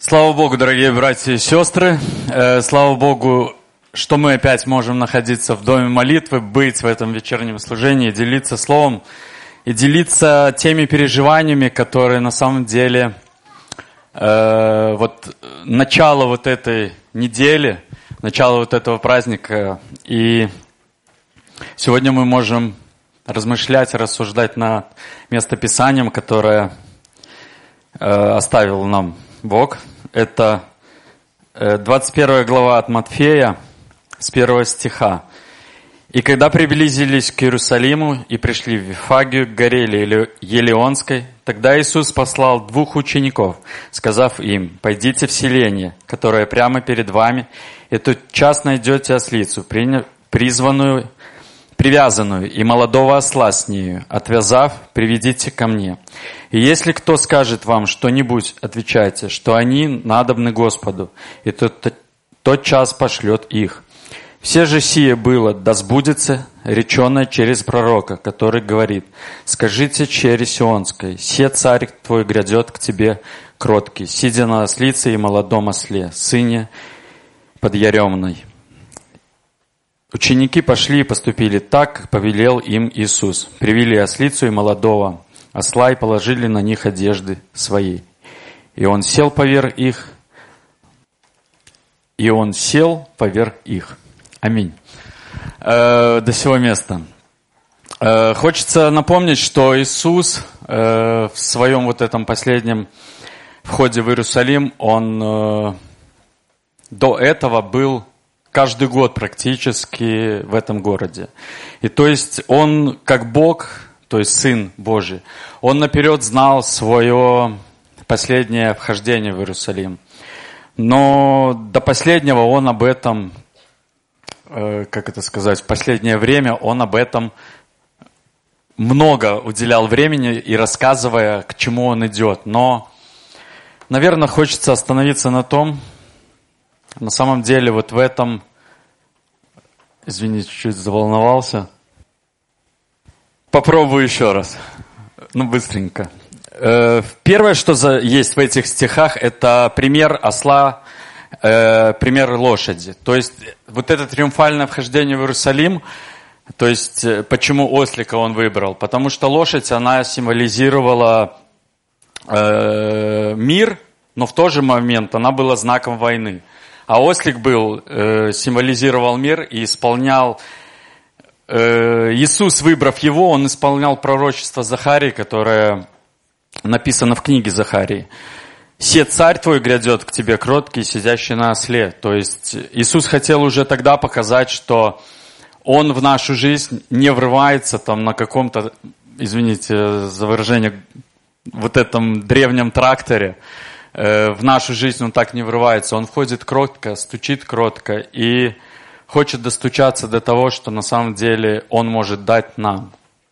Слава Богу, дорогие братья и сестры. Слава Богу, что мы опять можем находиться в доме молитвы, быть в этом вечернем служении, делиться словом и делиться теми переживаниями, которые на самом деле начало вот этой недели, начало вот этого праздника. И сегодня мы можем размышлять, рассуждать над местописанием, которое оставил нам Бог. Это 21 глава от Матфея, с 1 стиха. «И когда приблизились к Иерусалиму и пришли в Вифагию, к горе Елеонской, тогда Иисус послал 2 учеников, сказав им: «Пойдите в селение, которое прямо перед вами, и тотчас найдете ослицу, привязанную, и молодого осла с нею. Отвязав, приведите ко мне. И если кто скажет вам что-нибудь, отвечайте, что они надобны Господу, и тот час пошлет их. Все же сие было, да сбудется, реченное через пророка, который говорит: скажите чере Сионской, се царь твой грядет к тебе кроткий, сидя на ослице и молодом осле, сыне подъяремной». Ученики пошли и поступили так, как повелел им Иисус. Привели ослицу и молодого осла и положили на них одежды свои. И он сел поверх их. Аминь. До сего места. Хочется напомнить, что Иисус в своем вот этом последнем входе в Иерусалим, он до этого был каждый год практически в этом городе. И то есть он, как Бог, то есть Сын Божий, он наперед знал свое последнее вхождение в Иерусалим. Но до последнего он об этом, в последнее время он об этом много уделял времени и рассказывая, к чему он идет. Но, наверное, хочется остановиться на том, на самом деле вот в этом, извините, чуть заволновался. Попробую еще раз, быстренько. Первое, что есть в этих стихах, это пример осла, пример лошади. То есть вот это триумфальное вхождение в Иерусалим, то есть почему ослика он выбрал? Потому что лошадь, она символизировала мир, но в тот же момент она была знаком войны. А ослик символизировал мир и исполнял, Иисус, выбрав его, он исполнял пророчество Захарии, которое написано в книге Захарии. «Се царь твой грядет к тебе кроткий, сидящий на осле». То есть Иисус хотел уже тогда показать, что Он в нашу жизнь не врывается там на каком-то, извините за выражение, вот этом древнем тракторе. В нашу жизнь Он так не врывается. Он входит кротко, стучит кротко и хочет достучаться до того, что на самом деле Он может дать нам.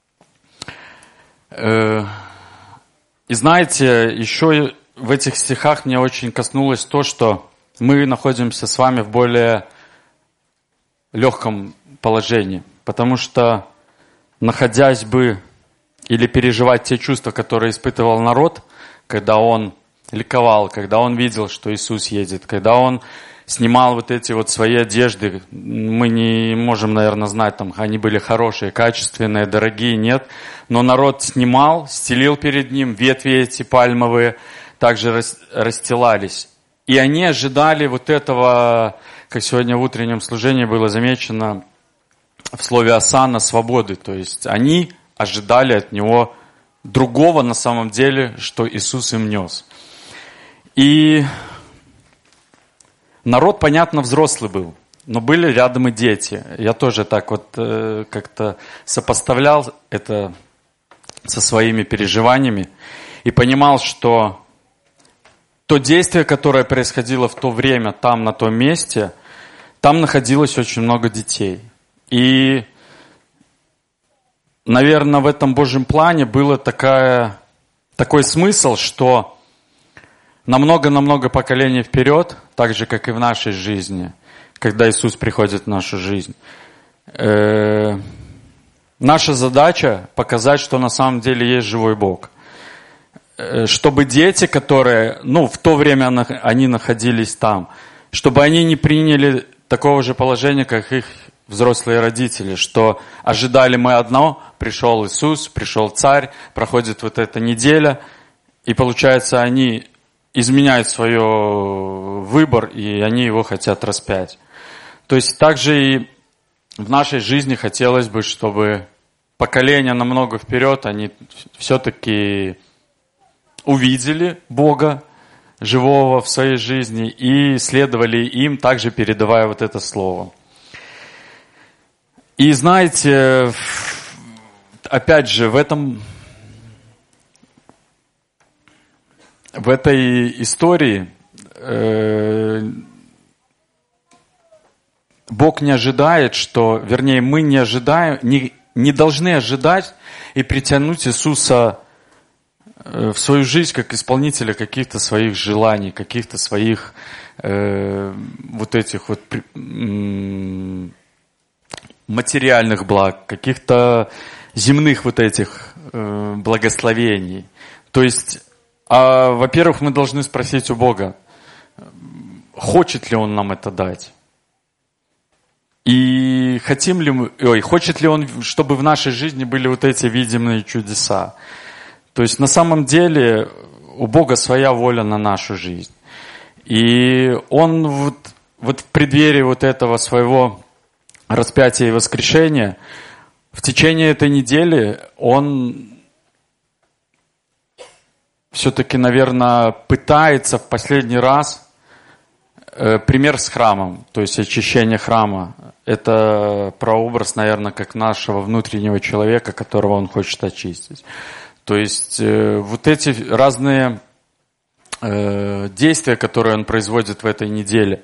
И знаете, еще в этих стихах мне очень коснулось то, что мы находимся с вами в более легком положении. Потому что, находясь бы или переживать те чувства, которые испытывал народ, когда он ликовал, когда он видел, что Иисус едет, когда он снимал вот эти вот свои одежды. Мы не можем, наверное, знать, там они были хорошие, качественные, дорогие, нет. Но народ снимал, стелил перед ним, ветви эти пальмовые также расстилались. И они ожидали вот этого, как сегодня в утреннем служении было замечено в слове «осанна», свободы. То есть они ожидали от него другого на самом деле, что Иисус им нес. И народ, понятно, взрослый был, но были рядом и дети. Я тоже так вот как-то сопоставлял это со своими переживаниями и понимал, что то действие, которое происходило в то время там, на том месте, там находилось очень много детей. И, наверное, в этом Божьем плане был такой смысл, что намного-намного поколений вперед, так же, как и в нашей жизни, когда Иисус приходит в нашу жизнь, наша задача показать, что на самом деле есть живой Бог. чтобы дети, которые, в то время они находились там, чтобы они не приняли такого же положения, как их взрослые родители, что ожидали мы одно, пришел Иисус, пришел Царь, проходит вот эта неделя, и получается, они изменяют свой выбор, и они его хотят распять. То есть также и в нашей жизни хотелось бы, чтобы поколения намного вперед, они все-таки увидели Бога живого в своей жизни и следовали им, также передавая вот это слово. И знаете, опять же, в этой истории Бог не ожидает, мы не ожидаем, не должны ожидать и притянуть Иисуса в свою жизнь как исполнителя каких-то своих желаний, каких-то своих материальных благ, каких-то земных благословений. То есть, во-первых, мы должны спросить у Бога, хочет ли Он нам это дать? И хочет ли Он, чтобы в нашей жизни были вот эти видимые чудеса? То есть на самом деле у Бога своя воля на нашу жизнь. И Он в преддверии вот этого своего распятия и воскрешения в течение этой недели Он все-таки, наверное, пытается в последний раз пример с храмом, то есть очищение храма. Это прообраз, наверное, как нашего внутреннего человека, которого Он хочет очистить. То есть вот эти разные действия, которые Он производит в этой неделе,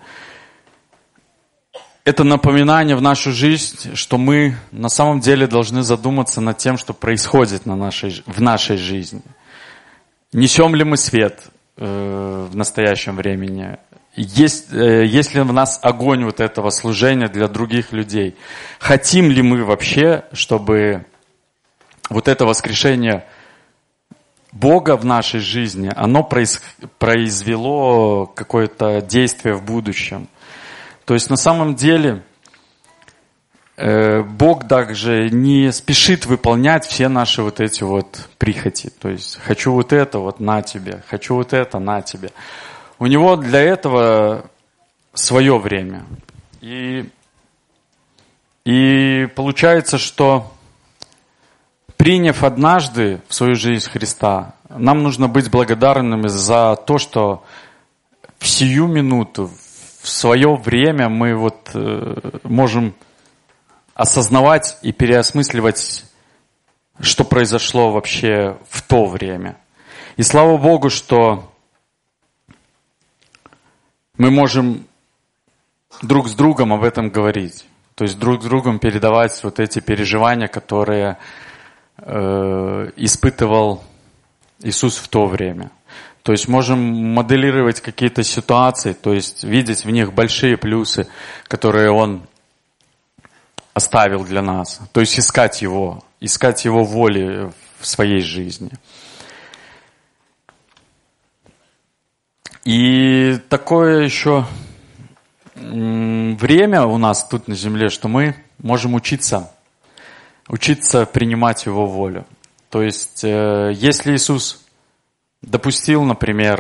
это напоминание в нашу жизнь, что мы на самом деле должны задуматься над тем, что происходит в нашей жизни. Несем ли мы свет в настоящем времени? Есть ли в нас огонь вот этого служения для других людей? Хотим ли мы вообще, чтобы вот это воскрешение Бога в нашей жизни, оно произвело какое-то действие в будущем? То есть на самом деле Бог также не спешит выполнять все наши вот эти вот прихоти. То есть хочу вот это, вот на тебе, хочу вот это, на тебе. У Него для этого свое время. И получается, что приняв однажды в свою жизнь Христа, нам нужно быть благодарными за то, что в сию минуту, в свое время мы можем осознавать и переосмысливать, что произошло вообще в то время. И слава Богу, что мы можем друг с другом об этом говорить. То есть друг с другом передавать вот эти переживания, которые испытывал Иисус в то время. То есть можем моделировать какие-то ситуации, то есть видеть в них большие плюсы, которые Он оставил для нас. То есть искать Его воли в своей жизни. И такое еще время у нас тут на земле, что мы можем учиться принимать Его волю. То есть, если Иисус допустил, например,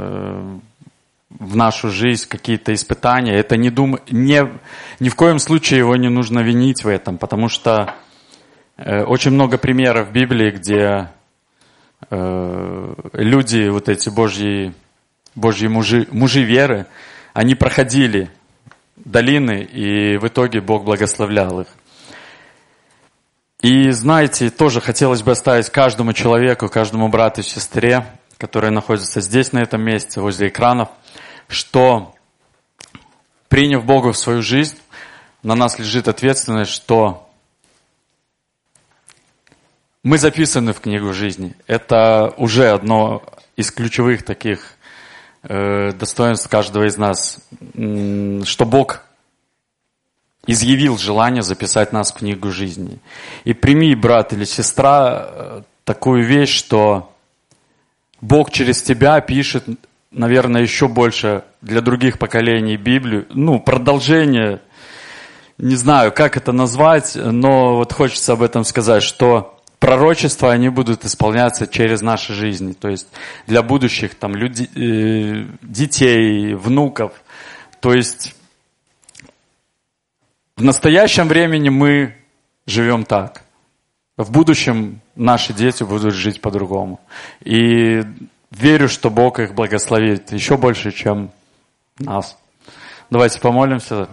в нашу жизнь какие-то испытания, это ни в коем случае Его не нужно винить в этом, потому что очень много примеров в Библии, где люди, вот эти Божьи мужи веры, они проходили долины, и в итоге Бог благословлял их. И знаете, тоже хотелось бы оставить каждому человеку, каждому брату и сестре, которые находятся здесь, на этом месте, возле экранов, что, приняв Бога в свою жизнь, на нас лежит ответственность, что мы записаны в книгу жизни. Это уже одно из ключевых таких достоинств каждого из нас, что Бог изъявил желание записать нас в книгу жизни. И прими, брат или сестра, такую вещь, что Бог через тебя пишет, наверное, еще больше для других поколений Библию. Продолжение, не знаю, как это назвать, но вот хочется об этом сказать, что пророчества, они будут исполняться через наши жизни. То есть для будущих детей, внуков. То есть в настоящем времени мы живем так. В будущем наши дети будут жить по-другому. И верю, что Бог их благословит еще больше, чем нас. Давайте помолимся.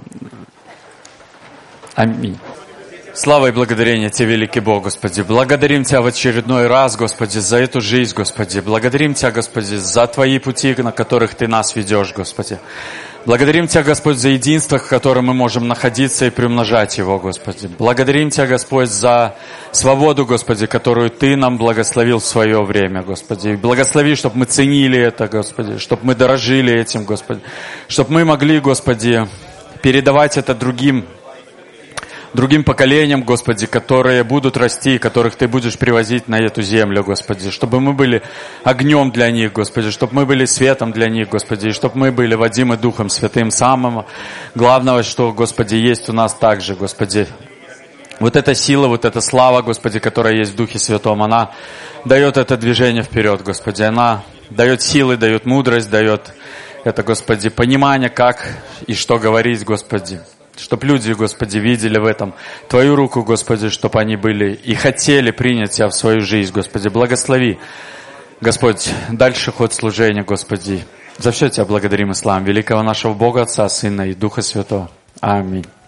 Аминь. Слава и благодарение Тебе, великий Бог, Господи. Благодарим Тебя в очередной раз, Господи, за эту жизнь, Господи. Благодарим Тебя, Господи, за Твои пути, на которых Ты нас ведешь, Господи. Благодарим Тебя, Господь, за единство, в котором мы можем находиться и приумножать его, Господи. Благодарим Тебя, Господь, за свободу, Господи, которую Ты нам благословил в свое время, Господи. И благослови, чтобы мы ценили это, Господи, чтобы мы дорожили этим, Господи. Чтобы мы могли, Господи, передавать это другим поколениям, Господи, которые будут расти, которых Ты будешь привозить на эту землю, Господи, чтобы мы были огнем для них, Господи, чтобы мы были светом для них, Господи, и чтобы мы были водимы Духом Святым. Самого главного, что, Господи, есть у нас также, Господи. Вот эта сила, вот эта слава, Господи, которая есть в Духе Святом, она дает это движение вперед, Господи. Она дает силы, дает мудрость, дает это, Господи, понимание, как и что говорить, Господи. Чтобы люди, Господи, видели в этом Твою руку, Господи, чтобы они были и хотели принять Тебя в свою жизнь, Господи. Благослови, Господь, дальше ход служения, Господи. За все Тебя благодарим и славим великого нашего Бога, Отца, Сына и Духа Святого. Аминь.